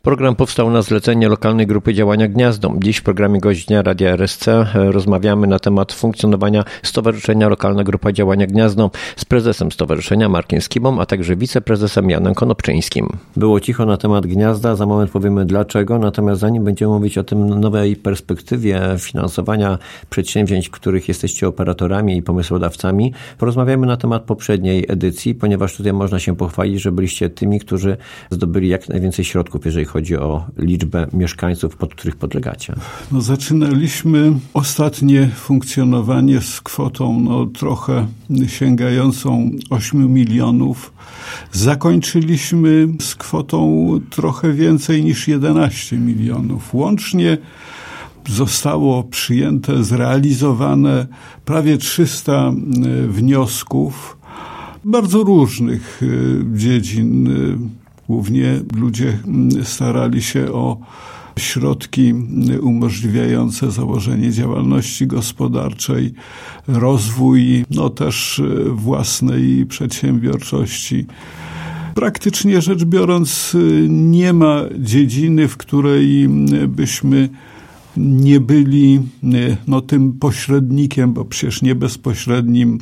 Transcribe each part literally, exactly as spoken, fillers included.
Program powstał na zlecenie lokalnej grupy działania Gniazdo. Dziś w programie Gość Dnia Radia R S C rozmawiamy na temat funkcjonowania Stowarzyszenia Lokalna Grupa Działania Gniazdo z prezesem stowarzyszenia Markiem Skibą, a także wiceprezesem Janem Konopczyńskim. Było cicho na temat Gniazda, za moment powiemy dlaczego, natomiast zanim będziemy mówić o tym nowej perspektywie finansowania przedsięwzięć, w których jesteście operatorami i pomysłodawcami, porozmawiamy na temat poprzedniej edycji, ponieważ tutaj można się pochwalić, że byliście tymi, którzy zdobyli jak najwięcej środków, jeżeli chodzi o liczbę mieszkańców, pod których podlegacie. No, zaczynaliśmy ostatnie funkcjonowanie z kwotą no, trochę sięgającą ośmiu milionów. Zakończyliśmy z kwotą trochę więcej niż jedenaście milionów. Łącznie zostało przyjęte, zrealizowane prawie trzysta wniosków bardzo różnych dziedzin. Głównie ludzie starali się o środki umożliwiające założenie działalności gospodarczej, rozwój, no też własnej przedsiębiorczości. Praktycznie rzecz biorąc, nie ma dziedziny, w której byśmy nie byli no, tym pośrednikiem, bo przecież nie bezpośrednim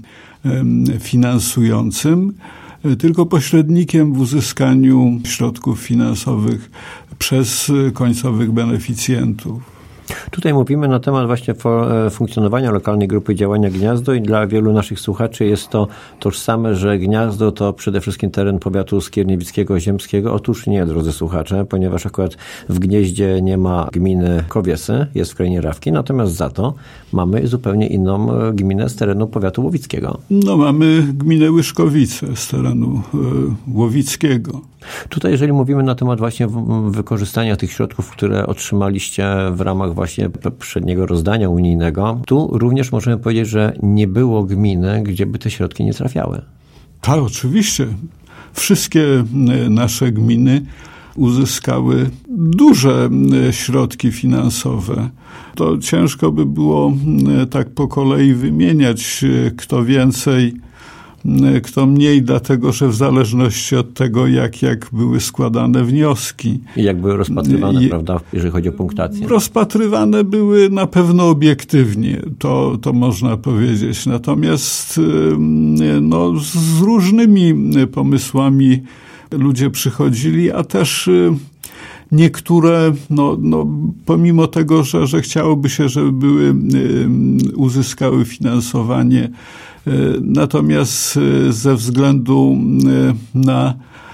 finansującym, tylko pośrednikiem w uzyskaniu środków finansowych przez końcowych beneficjentów. Tutaj mówimy na temat właśnie funkcjonowania lokalnej grupy działania Gniazdo i dla wielu naszych słuchaczy jest to tożsame, że Gniazdo to przede wszystkim teren powiatu skierniewickiego, ziemskiego. Otóż nie, drodzy słuchacze, ponieważ akurat w Gnieździe nie ma gminy Kowiesy, jest w krainie Rawki, natomiast za to mamy zupełnie inną gminę z terenu powiatu łowickiego. No mamy gminę Łyszkowice z terenu y, łowickiego. Tutaj jeżeli mówimy na temat właśnie wykorzystania tych środków, które otrzymaliście w ramach właśnie poprzedniego rozdania unijnego, tu również możemy powiedzieć, że nie było gminy, gdzie by te środki nie trafiały. Tak, oczywiście. Wszystkie nasze gminy uzyskały duże środki finansowe. To ciężko by było tak po kolei wymieniać, kto więcej, kto mniej, dlatego że w zależności od tego, jak, jak były składane wnioski. I jak były rozpatrywane, I, prawda, jeżeli chodzi o punktację? Rozpatrywane były na pewno obiektywnie, to, to można powiedzieć. Natomiast no, z różnymi pomysłami ludzie przychodzili, a też niektóre, no, no, pomimo tego, że, że chciałoby się, żeby były, uzyskały finansowanie, natomiast ze względu na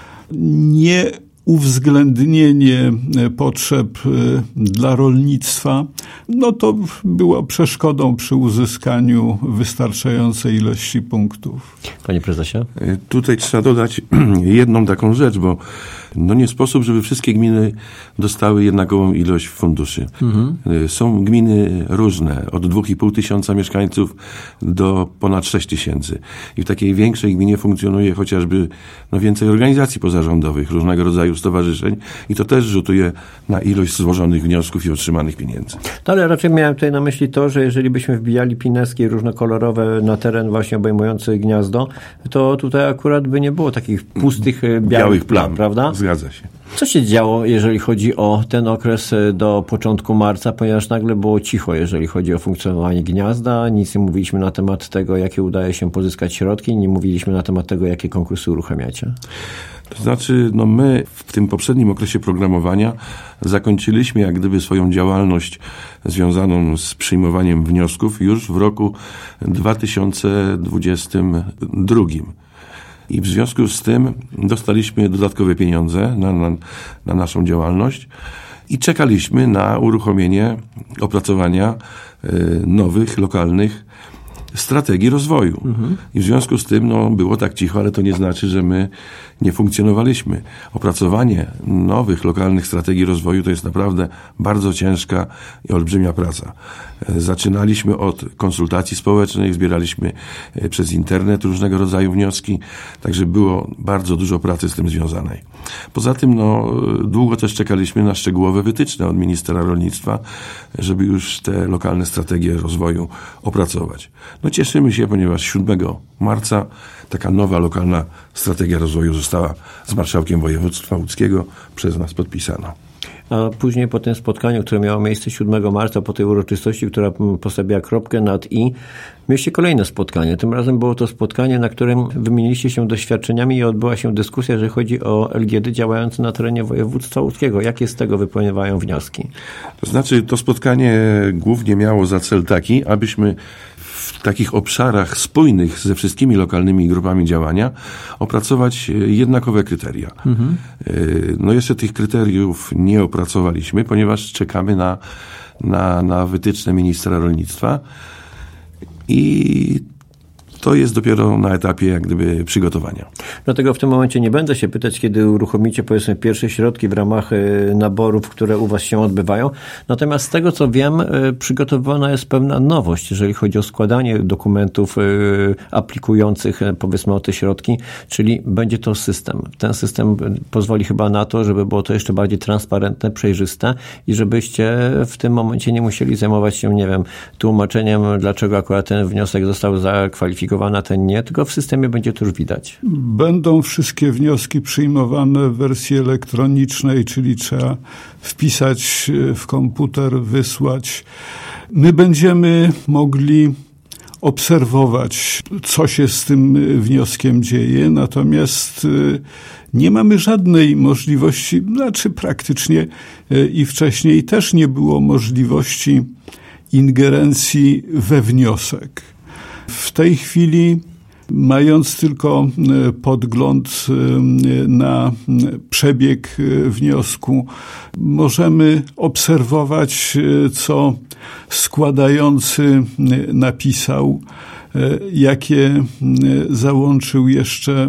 nieuwzględnienie potrzeb dla rolnictwa, no to było przeszkodą przy uzyskaniu wystarczającej ilości punktów. Panie prezesie? Tutaj trzeba dodać jedną taką rzecz, bo no nie sposób, żeby wszystkie gminy dostały jednakową ilość funduszy. Mhm. Są gminy różne, od dwóch i pół tysiąca mieszkańców do ponad sześć tysięcy. I w takiej większej gminie funkcjonuje chociażby no, więcej organizacji pozarządowych, różnego rodzaju stowarzyszeń i to też rzutuje na ilość złożonych wniosków i otrzymanych pieniędzy. No ale raczej miałem tutaj na myśli to, że jeżeli byśmy wbijali pineski różnokolorowe na teren właśnie obejmujący Gniazdo, to tutaj akurat by nie było takich pustych, białych, białych plam, prawda? Zgadza się. Co się działo, jeżeli chodzi o ten okres do początku marca, ponieważ nagle było cicho, jeżeli chodzi o funkcjonowanie Gniazda, nic nie mówiliśmy na temat tego, jakie udaje się pozyskać środki, nie mówiliśmy na temat tego, jakie konkursy uruchamiacie. To znaczy, no my w tym poprzednim okresie programowania zakończyliśmy jak gdyby swoją działalność związaną z przyjmowaniem wniosków już w roku dwa tysiące dwudziestym drugim. I w związku z tym dostaliśmy dodatkowe pieniądze na, na, na naszą działalność i czekaliśmy na uruchomienie opracowania y, nowych, lokalnych strategii rozwoju. Mhm. I w związku z tym no, było tak cicho, ale to nie znaczy, że my nie funkcjonowaliśmy. Opracowanie nowych, lokalnych strategii rozwoju to jest naprawdę bardzo ciężka i olbrzymia praca. Zaczynaliśmy od konsultacji społecznych, zbieraliśmy przez internet różnego rodzaju wnioski, także było bardzo dużo pracy z tym związanej. Poza tym no, długo też czekaliśmy na szczegółowe wytyczne od ministra rolnictwa, żeby już te lokalne strategie rozwoju opracować. No cieszymy się, ponieważ siódmego marca taka nowa lokalna strategia rozwoju została z marszałkiem województwa łódzkiego przez nas podpisana. a później po tym spotkaniu, które miało miejsce siódmego marca, po tej uroczystości, która postawiła kropkę nad i, mieliście kolejne spotkanie. Tym razem było to spotkanie, na którym wymieniliście się doświadczeniami i odbyła się dyskusja, jeżeli chodzi o L G D działające na terenie województwa łódzkiego. Jakie z tego wypływają wnioski? To znaczy, to spotkanie głównie miało za cel taki, abyśmy w takich obszarach spójnych ze wszystkimi lokalnymi grupami działania opracować jednakowe kryteria. Mhm. No jeszcze tych kryteriów nie opracowaliśmy, ponieważ czekamy na, na, na wytyczne ministra rolnictwa i to jest dopiero na etapie jak gdyby przygotowania. Dlatego w tym momencie nie będę się pytać, kiedy uruchomicie powiedzmy pierwsze środki w ramach naborów, które u was się odbywają. Natomiast z tego co wiem, przygotowana jest pewna nowość, jeżeli chodzi o składanie dokumentów aplikujących powiedzmy o te środki, czyli będzie to system. Ten system pozwoli chyba na to, żeby było to jeszcze bardziej transparentne, przejrzyste i żebyście w tym momencie nie musieli zajmować się, nie wiem, tłumaczeniem, dlaczego akurat ten wniosek został zakwalifikowany, a ten nie, tylko w systemie będzie to już widać. Będą wszystkie wnioski przyjmowane w wersji elektronicznej, czyli trzeba wpisać w komputer, wysłać. My będziemy mogli obserwować, co się z tym wnioskiem dzieje, natomiast nie mamy żadnej możliwości, znaczy praktycznie i wcześniej też nie było możliwości ingerencji we wniosek. W tej chwili, mając tylko podgląd na przebieg wniosku, możemy obserwować, co składający napisał, jakie załączył jeszcze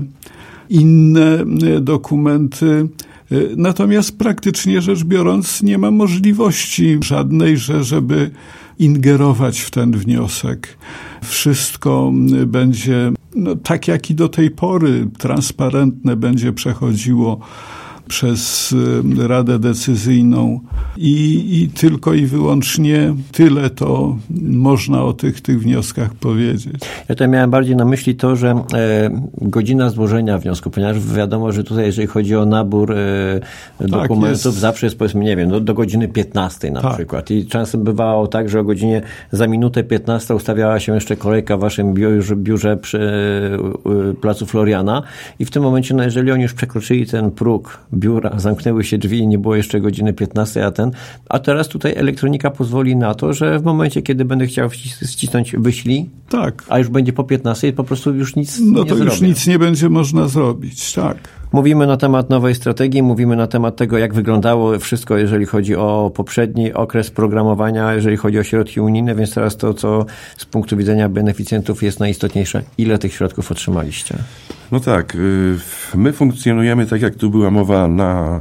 inne dokumenty. Natomiast praktycznie rzecz biorąc nie ma możliwości żadnej, że żeby ingerować w ten wniosek. Wszystko będzie, no, tak jak i do tej pory, transparentne, będzie przechodziło przez Radę Decyzyjną i, i tylko i wyłącznie tyle to można o tych, tych wnioskach powiedzieć. Ja tutaj miałem bardziej na myśli to, że e, godzina złożenia wniosku, ponieważ wiadomo, że tutaj jeżeli chodzi o nabór e, dokumentów, tak, jest. Zawsze jest powiedzmy, nie wiem, do, do godziny piętnastej na tak. przykład. I czasem bywało tak, że o godzinie za minutę piętnastą ustawiała się jeszcze kolejka w waszym biurze, biurze przy e, placu Floriana i w tym momencie, no jeżeli oni już przekroczyli ten próg biura, zamknęły się drzwi i nie było jeszcze godziny piętnastej, a ten, a teraz tutaj elektronika pozwoli na to, że w momencie, kiedy będę chciał wcisnąć wyślij, tak. a już będzie po piętnastej, po prostu już nic no nie to zrobię. Już nic nie będzie można zrobić, tak. Mówimy na temat nowej strategii, mówimy na temat tego, jak wyglądało wszystko, jeżeli chodzi o poprzedni okres programowania, jeżeli chodzi o środki unijne, więc teraz to, co z punktu widzenia beneficjentów jest najistotniejsze. Ile tych środków otrzymaliście? No tak, my funkcjonujemy tak, jak tu była mowa na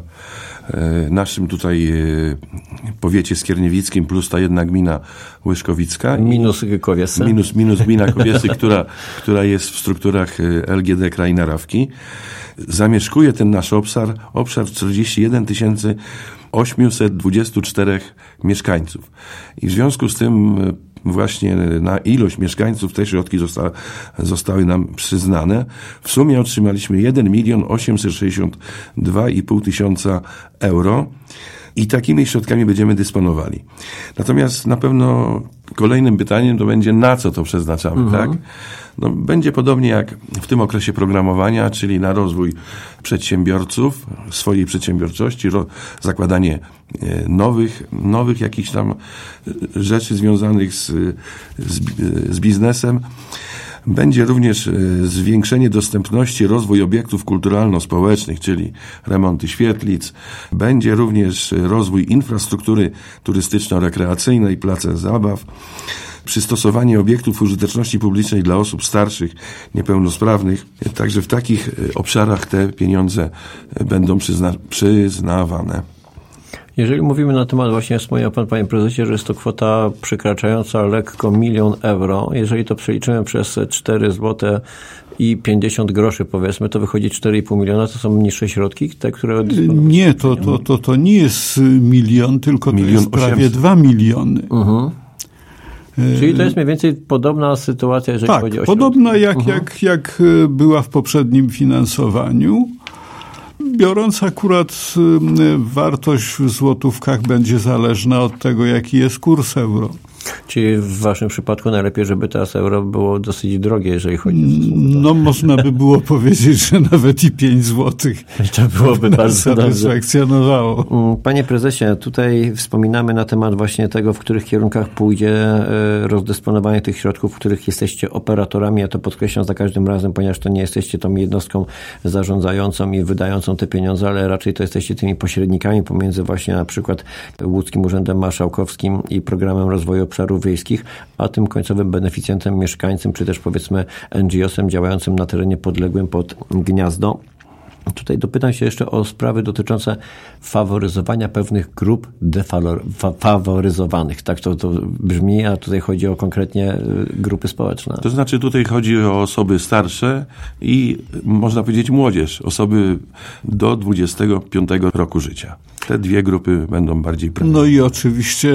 naszym tutaj powiecie skierniewickim plus ta jedna gmina Łyżkowicka. Minus Kowiesy. Minus, minus gmina Kowiesy, która, która jest w strukturach L G D Kraina Rawki. Zamieszkuje ten nasz obszar, obszar czterdzieści jeden tysięcy osiemset dwadzieścia cztery mieszkańców. I w związku z tym właśnie na ilość mieszkańców te środki zosta, zostały nam przyznane. W sumie otrzymaliśmy jeden milion osiemset sześćdziesiąt dwa i pół tysiąca euro i takimi środkami będziemy dysponowali. Natomiast na pewno kolejnym pytaniem to będzie, na co to przeznaczamy, mhm. tak? No, będzie podobnie jak w tym okresie programowania, czyli na rozwój przedsiębiorców, swojej przedsiębiorczości, ro, zakładanie nowych, nowych jakichś tam rzeczy związanych z, z, z biznesem. Będzie również zwiększenie dostępności, rozwój obiektów kulturalno-społecznych, czyli remonty świetlic. Będzie również rozwój infrastruktury turystyczno-rekreacyjnej, place zabaw. Przystosowanie obiektów użyteczności publicznej dla osób starszych, niepełnosprawnych. Także w takich obszarach te pieniądze będą przyzna- przyznawane. Jeżeli mówimy na temat, właśnie wspomniał pan, panie prezesie, że jest to kwota przekraczająca lekko milion euro. Jeżeli to przeliczymy przez cztery złote i pięćdziesiąt groszy, powiedzmy, to wychodzi cztery i pół miliona. To są niższe środki, te, które... Nie, to, to, to, to nie jest milion, tylko to milion jest prawie osiemset. Dwa miliony. Uh-huh. Czyli to jest mniej więcej podobna sytuacja, jeżeli tak, chodzi o podobna jak, uh-huh. jak, jak była w poprzednim finansowaniu. biorąc akurat wartość w złotówkach będzie zależna od tego, jaki jest kurs euro. Czyli w waszym przypadku najlepiej, żeby teraz euro było dosyć drogie, jeżeli chodzi o... No można by było powiedzieć, że nawet i pięć złotych to byłoby bardzo satysfakcjonowało. Panie prezesie, tutaj wspominamy na temat właśnie tego, w których kierunkach pójdzie rozdysponowanie tych środków, w których jesteście operatorami. Ja to podkreślam za każdym razem, ponieważ to nie jesteście tą jednostką zarządzającą i wydającą te pieniądze, ale raczej to jesteście tymi pośrednikami pomiędzy właśnie na przykład Łódzkim Urzędem Marszałkowskim i Programem Rozwoju Obszarów Wiejskich, a tym końcowym beneficjentem, mieszkańcem, czy też powiedzmy N G O sem działającym na terenie podległym pod Gniazno. Tutaj dopytam się jeszcze o sprawy dotyczące faworyzowania pewnych grup defaworyzowanych. Tak to, to brzmi, a tutaj chodzi o konkretnie grupy społeczne. To znaczy tutaj chodzi o osoby starsze i można powiedzieć młodzież, osoby do dwudziestego piątego roku życia. Te dwie grupy będą bardziej premiowane. No i oczywiście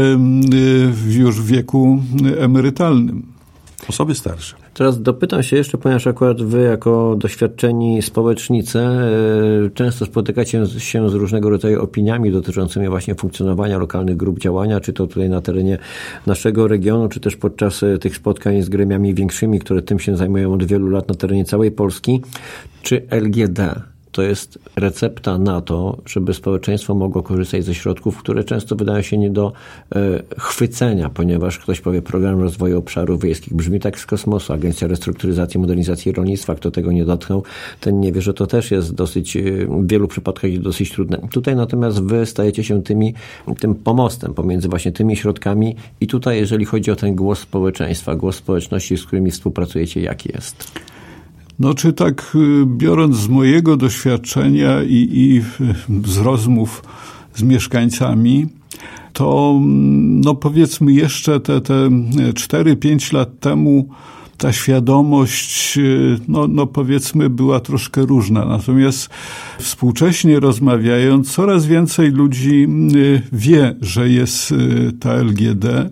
już w wieku emerytalnym. Osoby starsze. Teraz dopytam się jeszcze, ponieważ akurat wy jako doświadczeni społecznicy często spotykacie się z różnego rodzaju opiniami dotyczącymi właśnie funkcjonowania lokalnych grup działania, czy to tutaj na terenie naszego regionu, czy też podczas tych spotkań z gremiami większymi, które tym się zajmują od wielu lat na terenie całej Polski. Czy L G D to jest recepta na to, żeby społeczeństwo mogło korzystać ze środków, które często wydają się nie do e, chwycenia, ponieważ ktoś powie Program Rozwoju Obszarów Wiejskich. Brzmi tak z kosmosu. Agencja Restrukturyzacji i Modernizacji Rolnictwa. Kto tego nie dotknął, ten nie wie, że to też jest dosyć, w wielu przypadkach dosyć trudne. Tutaj natomiast wy stajecie się tymi, tym pomostem pomiędzy właśnie tymi środkami i tutaj, jeżeli chodzi o ten głos społeczeństwa, głos społeczności, z którymi współpracujecie, jaki jest? No czy tak biorąc z mojego doświadczenia i, i z rozmów z mieszkańcami, to no powiedzmy jeszcze te, te cztery pięć lat temu ta świadomość, no, no powiedzmy, była troszkę różna. Natomiast współcześnie rozmawiając, coraz więcej ludzi wie, że jest ta L G D,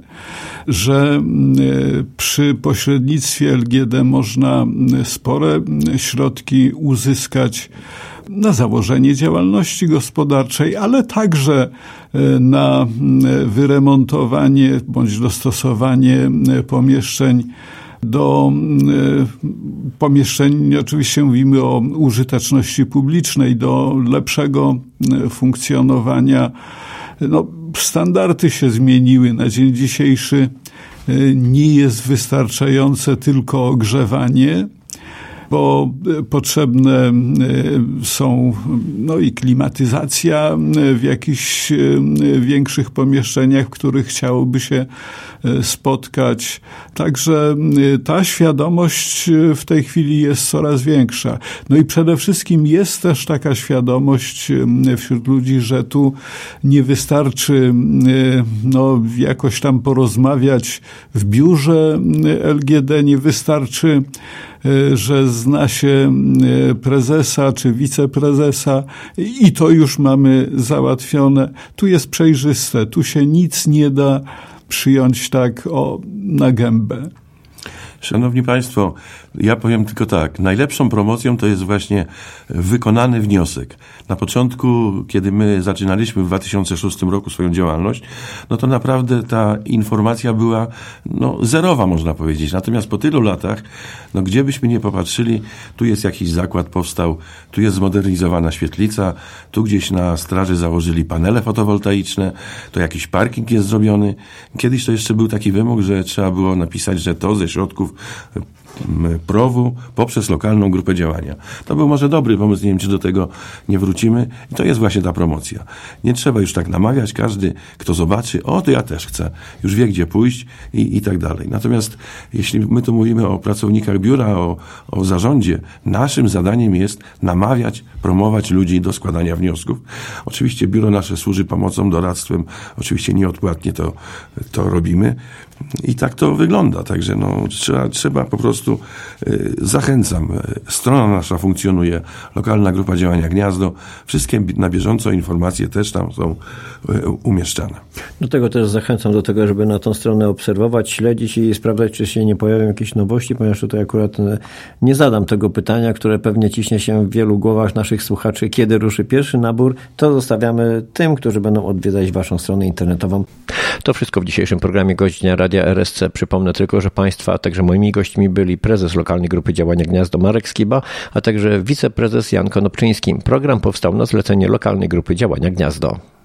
że przy pośrednictwie L G D można spore środki uzyskać na założenie działalności gospodarczej, ale także na wyremontowanie bądź dostosowanie pomieszczeń do pomieszczeń, oczywiście mówimy o użyteczności publicznej, do lepszego funkcjonowania. No, standardy się zmieniły. Na dzień dzisiejszy nie jest wystarczające tylko ogrzewanie, bo potrzebne są no i klimatyzacja w jakichś większych pomieszczeniach, w których chciałoby się spotkać. Także ta świadomość w tej chwili jest coraz większa. No i przede wszystkim jest też taka świadomość wśród ludzi, że tu nie wystarczy no, jakoś tam porozmawiać w biurze L G D, nie wystarczy, że zna się prezesa czy wiceprezesa i to już mamy załatwione. Tu jest przejrzyste, tu się nic nie da przyjąć tak o, na gębę. Szanowni Państwo, ja powiem tylko tak. Najlepszą promocją to jest właśnie wykonany wniosek. Na początku, kiedy my zaczynaliśmy w dwa tysiące szóstym roku swoją działalność, no to naprawdę ta informacja była no, zerowa, można powiedzieć. Natomiast po tylu latach, no gdzie byśmy nie popatrzyli, tu jest jakiś zakład powstał, tu jest zmodernizowana świetlica, tu gdzieś na straży założyli panele fotowoltaiczne, to jakiś parking jest zrobiony. Kiedyś to jeszcze był taki wymóg, że trzeba było napisać, że to ze środków prowu poprzez lokalną grupę działania. To był może dobry pomysł, nie wiem, czy do tego nie wrócimy. I to jest właśnie ta promocja. Nie trzeba już tak namawiać. Każdy, kto zobaczy, o, to ja też chcę. Już wie, gdzie pójść i, i tak dalej. Natomiast jeśli my tu mówimy o pracownikach biura, o, o zarządzie, naszym zadaniem jest namawiać, promować ludzi do składania wniosków. Oczywiście biuro nasze służy pomocą, doradztwem. Oczywiście nieodpłatnie to, to robimy. I tak to wygląda. Także no, trzeba, trzeba po prostu prostu zachęcam. Strona nasza funkcjonuje, Lokalna Grupa Działania Gniazdo. Wszystkie na bieżąco informacje też tam są umieszczane. Do tego też zachęcam do tego, żeby na tą stronę obserwować, śledzić i sprawdzać, czy się nie pojawią jakieś nowości, ponieważ tutaj akurat nie zadam tego pytania, które pewnie ciśnie się w wielu głowach naszych słuchaczy, kiedy ruszy pierwszy nabór, to zostawiamy tym, którzy będą odwiedzać waszą stronę internetową. To wszystko w dzisiejszym programie Gość Dnia Radia R S C. Przypomnę tylko, że państwa, a także moimi gośćmi byli prezes Lokalnej Grupy Działania Gniazdo Marek Skiba, a także wiceprezes Jan Konopczyński. Program powstał na zlecenie Lokalnej Grupy Działania Gniazdo.